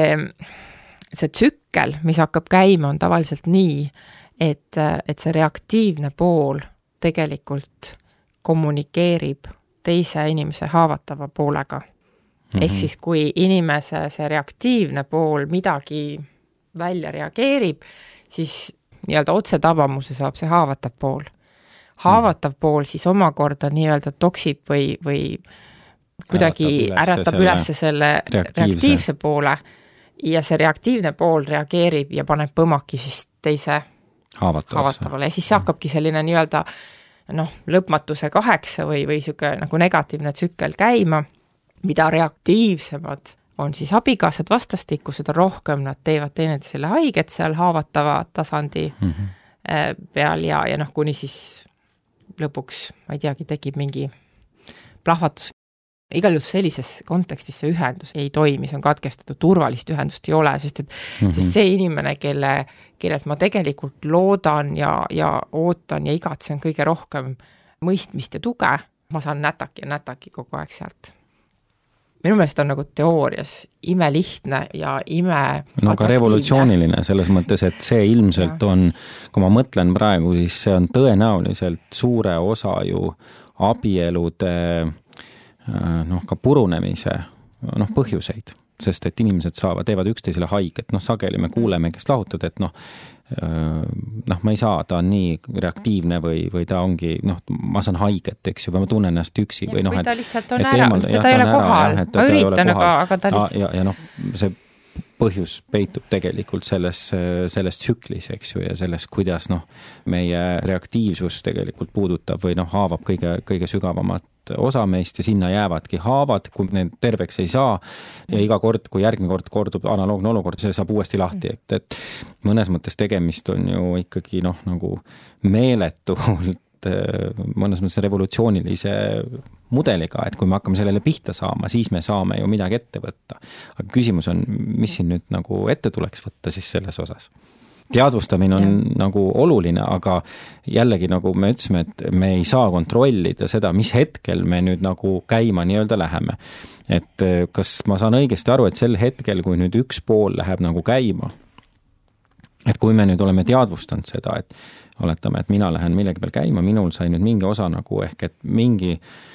see tsükkel, mis hakkab käima, on tavaliselt nii, et see reaktiivne pool tegelikult kommunikeerib teise inimese haavatava poolega. Ehk siis, kui inimese see reaktiivne pool midagi välja reageerib, siis nii-öelda otse tabamuse saab see haavatav pool. Haavatav pool siis omakorda nii-öelda toksib või kuidagi äratab üles selle reaktiivse poole ja see reaktiivne pool reageerib ja paneb põmaki siis teise haavatavale. Ja siis hakkabki selline nii-öelda lõpmatuse 8 või siuke nagu negatiivne tsükkel käima, mida reaktiivsemad on siis abikaasad vastastikku, seda rohkem nad teevad teineteisele haiget seal haavatava tasandi peal ja kuni siis lõpuks, ma ei teagi, tekib mingi plahvatus. Igal juhul sellises kontekstis see ühendus ei toimi, see on katkestatud, turvalist ühendust ei ole, sest see inimene, kellelt ma tegelikult loodan ja ootan ja igatsen kõige rohkem mõistmist ja tuge, ma saan nätaki kogu aeg sealt. Minu meelest on nagu teoorias imelihtne ja ka revolutsiooniline selles mõttes, et see ilmselt on, kui ma mõtlen praegu, siis see on tõenäoliselt suure osa ju abielude ka purunemise põhjuseid, sest et inimesed teevad üksteisele haiget, sageli me kuuleme, kes lahutad, et ma ei saa, ta on nii reaktiivne või ta ongi, ma saan haiget, eks ju, või ma tunnen ennast üksi. Või ta lihtsalt on ära, ta ei ole kohal, ma üritan, aga ta lihtsalt. Ja see põhjus peitub tegelikult selles tsüklis, eks ju, ja selles, kuidas meie reaktiivsus tegelikult puudutab või haavab kõige sügavamat osa meist ja sinna jäävadki haavad, kui need terveks ei saa ja iga kord, kui järgmine kord kordub analoogne olukord, see saab uuesti lahti, et mõnes mõttes tegemist on ju ikkagi nagu meeletult mõnes mõttes revolutsioonilise mudeliga, et kui me hakkame sellele pihta saama, siis me saame ju midagi ette võtta. Aga küsimus on, mis siin nüüd nagu ette tuleks võtta siis selles osas? Teadvustamine on nagu oluline, aga jällegi nagu me ütlesime, et me ei saa kontrollida seda, mis hetkel me nüüd nagu käima nii-öelda läheme. Et kas ma saan õigesti aru, et sel hetkel, kui nüüd üks pool läheb nagu käima, et kui me nüüd oleme teadvustanud seda, et oletame, et mina lähen millegi peal käima, minul sai nüüd mingi osa nagu ehk, et mingi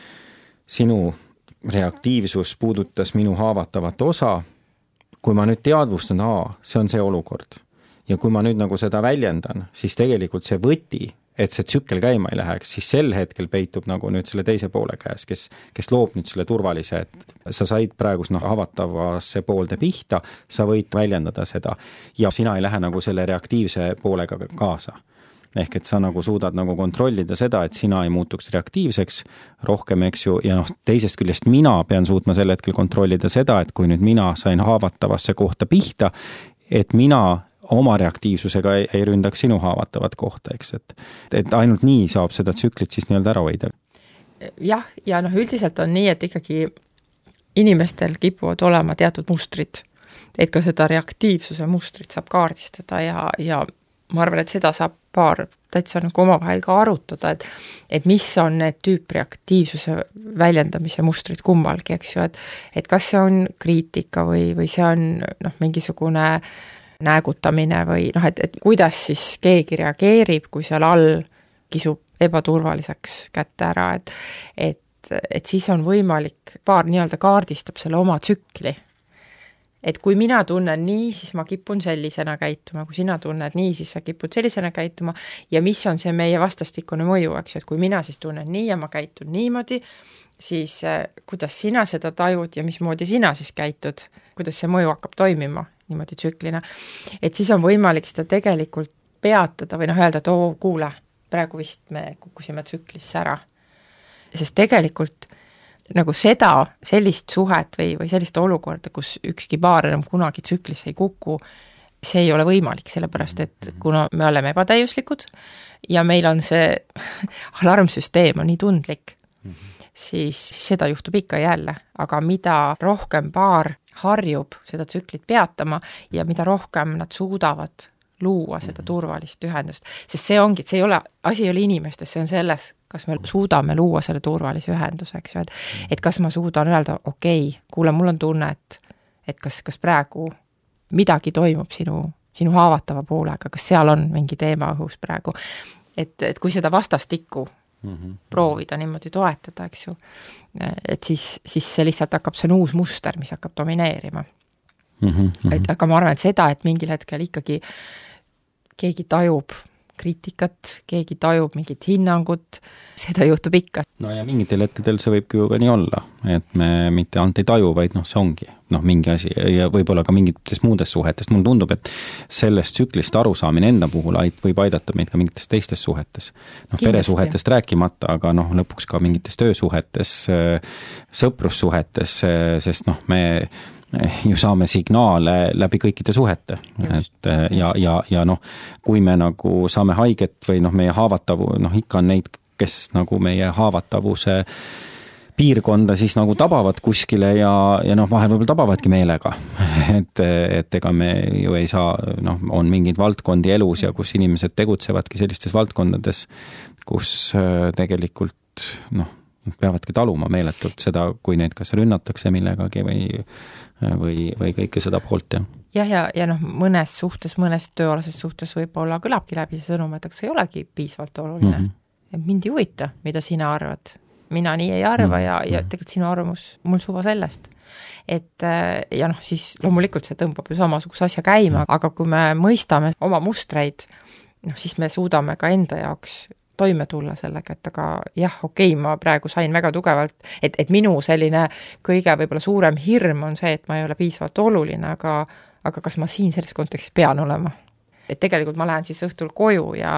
sinu reaktiivsus puudutas minu haavatavat osa, kui ma nüüd teadvustan, see on see olukord. Ja kui ma nüüd nagu seda väljendan, siis tegelikult see võti, et see tsükkel käima ei läheks, siis sel hetkel peitub nagu nüüd selle teise poole käes, kes loob nüüd selle turvalise, et sa said praegu haavatavasse poolde pihta, sa võid väljendada seda ja sina ei lähe nagu selle reaktiivse poolega kaasa. Ehk et sa nagu suudad nagu kontrollida seda, et sina ei muutuks reaktiivseks rohkem, eks ju, ja teisest küljest mina pean suutma sel hetkel kontrollida seda, et kui nüüd mina sain haavatavasse kohta pihta, et mina oma reaktiivsusega ei ründaks sinu haavatavat kohta, eks, et ainult nii saab seda tsüklit siis nii-öelda ära hoida. Jah, ja üldiselt on nii, et ikkagi inimestel kipuvad olema teatud mustrid, et ka seda reaktiivsuse mustrit saab kaardistada ja ma arvan, et seda saab paar täitsa nagu omavahel ka arutada, et mis on need tüüpreaktiivsuse väljendamise mustrid kummalgi, eks ju, et kas see on kriitika või see on mingisugune näägutamine või et kuidas siis keegi reageerib, kui seal all kisub ebaturvaliseks kätte ära, et siis on võimalik, paar nii-öelda kaardistab selle oma tsükli. Et kui mina tunnen nii, siis ma kipun sellisena käituma, kui sina tunned nii, siis sa kipud sellisena käituma ja mis on see meie vastastikune mõju, eks, et kui mina siis tunnen nii ja ma käitun niimoodi, siis kuidas sina seda tajud ja mismoodi sina siis käitud, kuidas see mõju hakkab toimima niimoodi tsüklina. Et siis on võimalik seda tegelikult peatada või öelda, et kuule, praegu vist me kukkusime tsüklisse ära. Sest tegelikult nagu sellist suhet või sellist olukorda, kus ükski paar enam kunagi tsüklisse ei kuku, see ei ole võimalik, sellepärast et kuna me oleme ebatäiuslikud ja meil on see alarmsüsteem on nii tundlik, siis seda juhtub ikka jälle, aga mida rohkem paar harjub seda tsüklit peatama ja mida rohkem nad suudavad luua seda turvalist ühendust, sest asi ei ole inimestes, see on selles, kas me suudame luua selle turvalise ühenduse, eks ju, et kas ma suudan öelda, okei, kuule, mul on tunne, et kas praegu midagi toimub sinu haavatava poolega, kas seal on mingi teema õhus praegu, et kui seda vastastikku proovida niimoodi toetada, eks ju, et siis see lihtsalt hakkab, see on uus muster, mis hakkab domineerima. Et, aga ma arvan, et seda, et mingil hetkel ikkagi keegi tajub kriitikat, keegi tajub mingit hinnangut, seda juhtub ikka. No ja mingitel hetkedel see võibki ju ka nii olla, et me mitte ainult ei taju, vaid see ongi mingi asi ja võib-olla ka mingites muudes suhetest. Mulle tundub, et sellest tsüklist arusaamine enda puhul võib aidata meid ka mingites teistes suhetes. Peresuhetest rääkimata, aga lõpuks ka mingites töösuhetes, sõprussuhetes, sest me ju saame signaale läbi kõikide suhete. Et, ja kui me nagu saame haiget või meie ikka on neid, kes nagu meie haavatavuse piirkonda siis nagu tabavad kuskile ja vahel võib-olla tabavadki meelega. Et ega me ju ei saa, on mingeid valdkondi elus ja kus inimesed tegutsevadki sellistes valdkondades, kus tegelikult peavadki taluma meeletult seda, kui neid kas rünnatakse millegagi või kõike seda poolt. Ja mõnes suhtes, mõnes tööalases suhtes võib-olla kõlabki läbi see sõnum, et see ei olegi piisavalt oluline. Mind ei huvita, mida sina arvad. Mina nii ei arva ja tegelikult sinu arvamus mul suva sellest. Et siis loomulikult see tõmbab ju samasuguse asja käima, aga kui me mõistame oma mustreid, siis me suudame ka enda jaoks toime tulla sellega, et aga jah, okei, ma praegu sain väga tugevalt, et minu selline kõige võib-olla suurem hirm on see, et ma ei ole piisavalt oluline, aga kas ma siin selles kontekstis pean olema? Et tegelikult ma lähen siis õhtul koju ja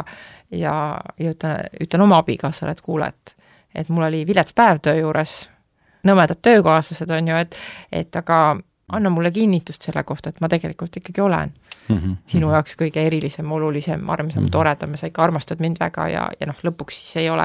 ütlen oma abikaasale, et kuule, et mul oli vilets päev töö juures, nõmedad töökaaslased on ju, et aga anna mulle kinnitust selle kohta, et ma tegelikult ikkagi olen sinu jaoks kõige erilisem, olulisem, armsam, toredam ja sa ikka armastad mind väga ja lõpuks siis ei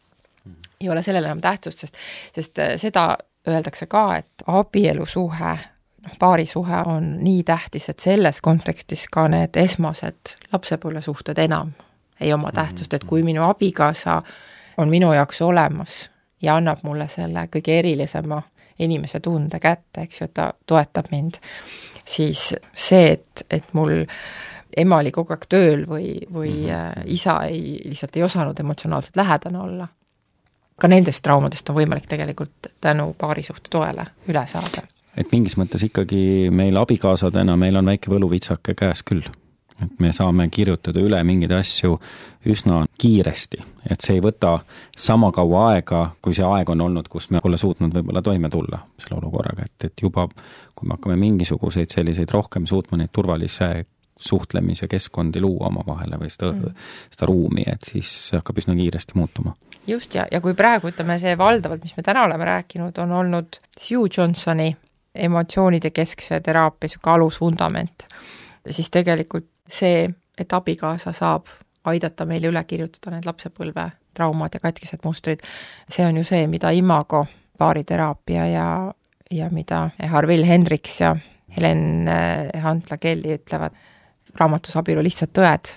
ole sellele enam tähtsust, sest seda öeldakse ka, et abielusuhe, paarisuhe on nii tähtis, et selles kontekstis ka need esmased lapsepõlvesuhted enam ei oma tähtsust, et kui minu abikaasa on minu jaoks olemas ja annab mulle selle kõige erilisema inimese tunde kätte, eks ju, et ta toetab mind, siis see, et mul ema oli kogu aeg tööl või isa lihtsalt ei osanud emotsionaalselt lähedane olla. Ka nendest traumadest on võimalik tegelikult tänu paarisuhte toele üle saada. Et mingis mõttes ikkagi meil abikaasadena, meil on väike võluvitsake käes küll. Et me saame kirjutada üle mingeid asju üsna kiiresti, et see ei võta sama kaua aega, kui see aeg on olnud, kus me pole suutnud võib-olla toime tulla selle olukorraga, et juba kui me hakkame mingisuguseid selliseid rohkem suutma neid turvalise suhtlemise keskkondi luua oma vahele või seda ruumi, et siis hakkab üsna kiiresti muutuma. Just ja kui praegu ütleme see valdavalt, mis me täna oleme rääkinud, on olnud Hugh Johnsoni emotsioonide keskse teraapia alusfundament, siis tegelikult see, et abikaasa saab aidata meil üle kirjutada need lapsepõlve traumad ja katkised mustrid, see on ju see, mida Imago baariteraapia ja mida Harville Hendriks ja Helen Hunt-Lagelli ütlevad raamatus Abielu lihtsad tõed.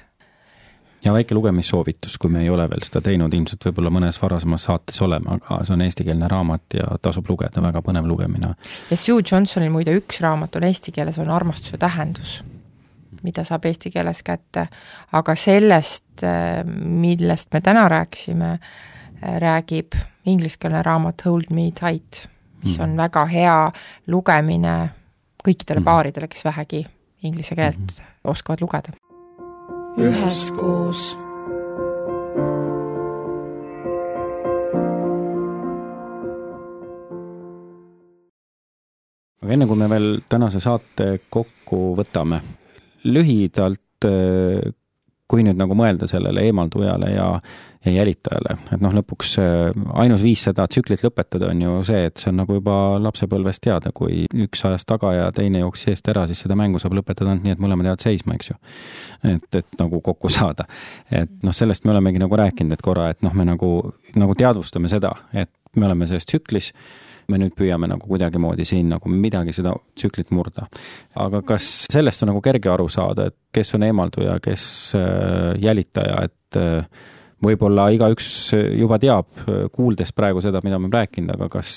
Ja väike lugemissoovitus, kui me ei ole veel seda teinud, ilmselt võib-olla mõnes varasemas saates olema, aga see on eestikeelne raamat ja tasub lugeda, väga põnev lugemine. Ja Hugh Johnsonil muide üks raamat on eesti keeles, on Armastuse tähendus, mida saab eesti keeles kätte, aga sellest, millest me täna rääkisime, räägib ingliskeelne raamat Hold Me Tight, mis on väga hea lugemine kõikidele paaridele, kes vähegi inglise keelt oskavad lugeda. Üheskoos. Aga enne kui me veel tänase saate kokku võtame, lühidalt kui nüüd nagu mõelda sellele eemaldujale ja jälitajale, et noh, lõpuks ainus viis seda tsüklit lõpetada on ju see, et see on nagu juba lapsepõlvest teada, kui üks ajas taga ja teine jooksis eest ära, siis seda mängu saab lõpetada nii, et mõlemad jäävad seisma, eks ju. Et nagu kokku saada. Et noh, sellest me olemegi nagu rääkinud, et korra, et noh, me nagu teadvustame seda, et me oleme selles tsüklis, me nüüd püüame nagu kuidagimoodi siin nagu midagi seda tsüklit murda. Aga kas sellest on nagu kerge aru saada, et kes on eemalduja, kes jälitaja, et võib-olla igaüks juba teab, kuuldes praegu seda, mida me rääkinud, aga kas,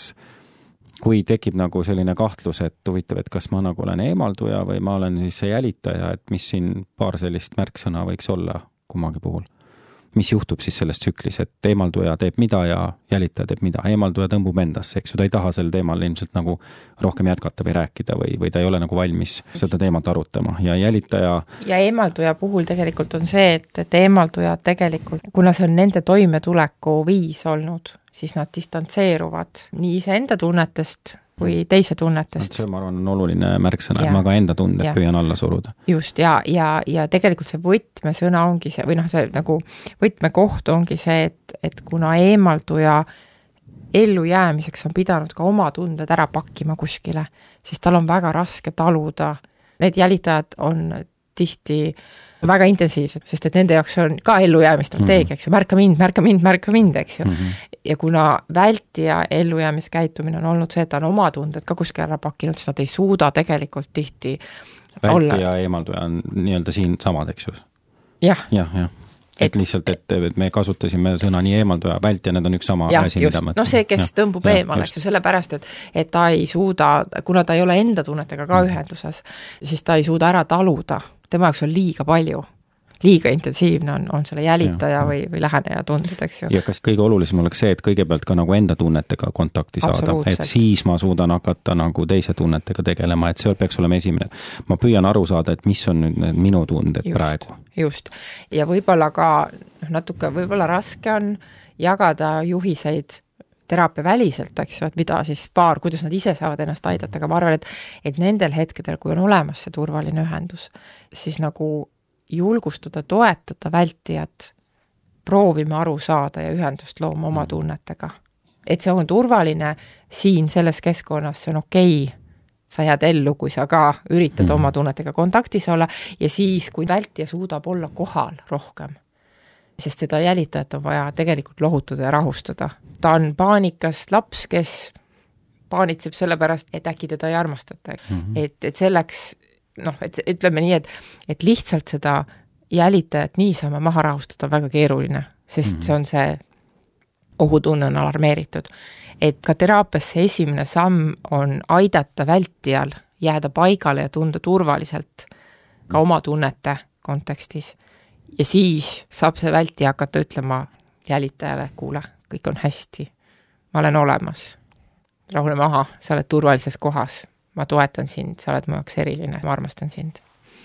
kui tekib nagu selline kahtlus, et huvitav, et kas ma nagu olen eemalduja või ma olen siis see jälitaja, et mis siin paar sellist märksõna võiks olla kummagi puhul? Mis juhtub siis selles tsüklis, et eemalduja teeb mida ja jälitaja teeb mida? Eemalduja tõmbub endasse, eks ju, ta ei taha sel teemal ilmselt nagu rohkem jätkata või rääkida või ta ei ole nagu valmis seda teemat arutama ja jälitaja... Ja eemalduja puhul tegelikult on see, et eemalduja tegelikult, kuna see on nende toimetuleku viis olnud, siis nad distantseeruvad nii iseenda tunnetest või teise tunnetest. See, ma arvan, on oluline märksõna, et ma ka enda tunded püüan alla suruda. Just, ja tegelikult see võtmesõna ongi see, või noh, see nagu võtmekoht ongi see, et kuna eemalduja ellujäämiseks on pidanud ka oma tunded ära pakkima kuskile, siis tal on väga raske taluda. Need jälitajad on tihti väga intensiivsed, sest et nende jaoks on ka ellujäämistrateegia, eks ju, märka mind, eks ju. Ja kuna vältija ellujäämiskäitumine on olnud see, et ta on oma tunded ka kuskil ära pakkinud, siis nad ei suuda tegelikult tihti vältija ja eemalduja on nii-öelda siin samad, eks ju? Jah. Et lihtsalt, et me kasutasime sõna nii eemalduja, vältija, need on üks sama asi, mida mõtlema. No see, kes tõmbub eemal, eks ju, sellepärast, et ta ei suuda, kuna ta ei ole enda tunnetega ka ühenduses, siis ta ei suuda ära taluda. Tema jaoks on liiga palju, liiga intensiivne on selle jälitaja või läheneja tunded, eks ju. Ja kas kõige olulisem oleks see, et kõigepealt ka nagu enda tunnetega kontakti saada, et siis ma suudan hakata nagu teise tunnetega tegelema, et see peaks olema esimene. Ma püüan aru saada, et mis on nüüd need minu tunded praegu. Just. Ja võib-olla ka natuke, võib-olla raske on jagada juhiseid teraapia väliselt, eks ju, et mida siis kuidas nad ise saavad ennast aidata, aga ma arvan, et nendel hetkedel, kui on olemas see turvaline ühendus, siis nagu julgustada, toetada vältijat, proovime aru saada ja ühendust looma oma tunnetega. Et see on turvaline siin selles keskkonnas, see on okei. Sa jääd ellu, kui sa ka üritad oma tunnetega kontaktis olla ja siis, kui vältija suudab olla kohal rohkem, sest seda jälitajat on vaja tegelikult lohutada ja rahustada. Ta on paanikas laps, kes paanitseb sellepärast, et äkki teda ei armastata. Et selleks, noh, et ütleme nii, et lihtsalt seda jälitajat niisama maha rahustada on väga keeruline, sest see on see ohutunne on alarmeeritud. Et ka teraapiasse esimene samm on aidata vältijal jääda paigale ja tunda turvaliselt ka oma tunnete kontekstis. Ja siis saab see vältija hakata ütlema jälitajale, kuule, kõik on hästi, ma olen olemas, rahune maha, sa oled turvalises kohas, ma toetan sind, sa oled mu jaoks eriline, ma armastan sind.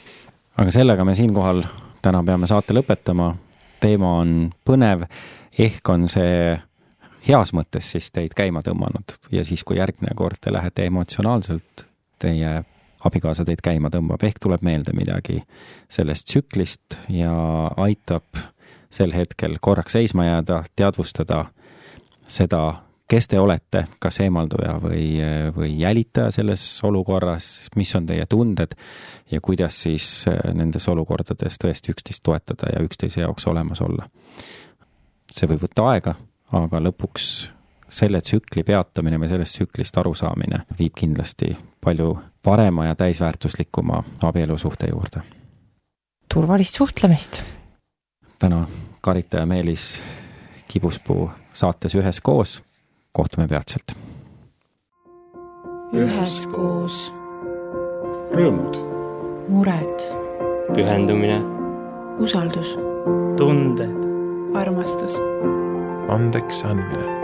Aga sellega me siinkohal täna peame saate lõpetama, teema on põnev, ehk on see heas mõttes siis teid käima tõmmanud ja siis, kui järgmine kord te lähete emotsionaalselt, teie abikaasa teid käima tõmbab, ehk tuleb meelde midagi sellest tsüklist ja aitab sel hetkel korraks seisma jääda, teadvustada seda, kes te olete, kas eemalduja või jälitaja selles olukorras, mis on teie tunded ja kuidas siis nendes olukordades tõesti üksteist toetada ja üksteise jaoks olemas olla. See võib võtta aega, aga lõpuks selle tsükli peatamine või sellest tsüklist arusaamine viib kindlasti palju parema ja täisväärtuslikuma abielusuhte juurde. Turvalist suhtlemist! Täna Karita ja Meelis Kibuspuu saates Üheskoos. Kohtume peatselt. Üheskoos. Rõõmud. Mured. Pühendumine. Usaldus. Tunded. Armastus. Andeks andmine.